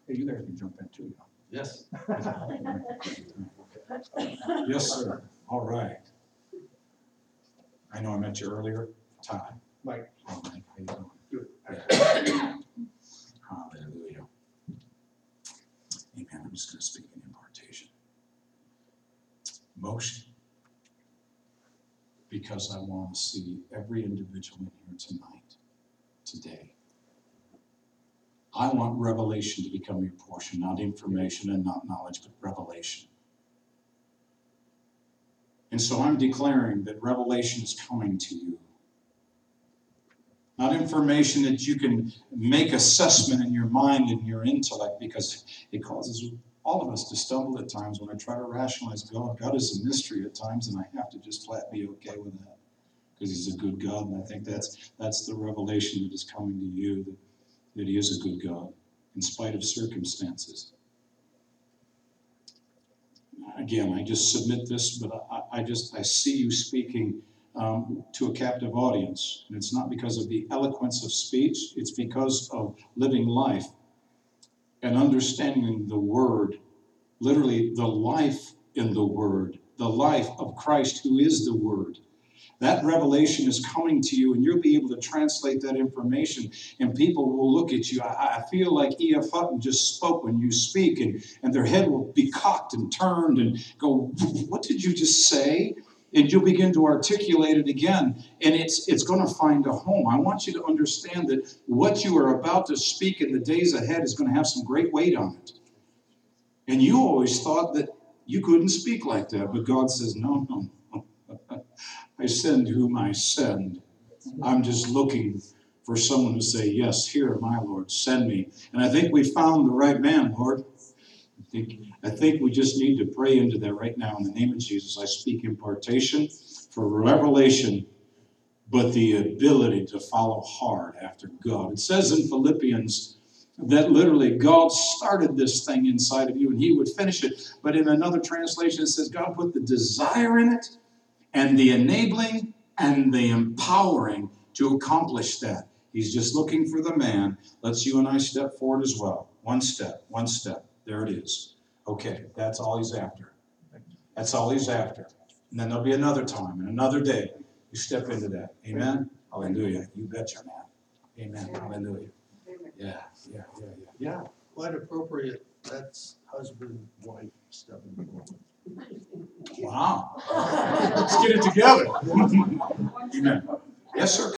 Hey, you guys can jump in too, you know. Yes. Yes, sir. All right. I know I met you earlier. Ty. Mike. Oh, Mike, how you doing? Good. Yeah. Hallelujah. Amen. I'm just going to speak in impartation. Motion. Because I want to see every individual in here tonight, today. I want revelation to become your portion, not information and not knowledge, but revelation. And so I'm declaring that revelation is coming to you. Not information that you can make assessment in your mind and your intellect, because it causes all of us to stumble at times when I try to rationalize God. God is a mystery at times, and I have to just flat be okay with that, because he's a good God, and I think that's the revelation that is coming to you, that he is a good God, in spite of circumstances. Again, I just submit this, but I see you speaking to a captive audience. And it's not because of the eloquence of speech, it's because of living life and understanding the Word, literally the life in the Word, the life of Christ who is the Word. That revelation is coming to you, and you'll be able to translate that information, and people will look at you. I feel like E.F. Hutton just spoke when you speak, and their head will be cocked and turned and go, what did you just say? And you'll begin to articulate it again, and it's going to find a home. I want you to understand that what you are about to speak in the days ahead is going to have some great weight on it. And you always thought that you couldn't speak like that, but God says, no. I send whom I send. I'm just looking for someone to say, yes, here, my Lord, send me. And I think we found the right man, Lord. I think we just need to pray into that right now. In the name of Jesus, I speak impartation for revelation, but the ability to follow hard after God. It says in Philippians that literally God started this thing inside of you and he would finish it. But in another translation, it says God put the desire in it, and the enabling and the empowering to accomplish that. He's just looking for the man. Let's you and I step forward as well. One step. There it is. Okay, that's all he's after. That's all he's after. And then there'll be another time and another day. You step into that. Amen? Hallelujah. You betcha, man. Amen. Hallelujah. Yeah. Yeah, quite appropriate. That's husband, wife, stepping forward. Wow. Let's get it together. Amen. Yes, sir.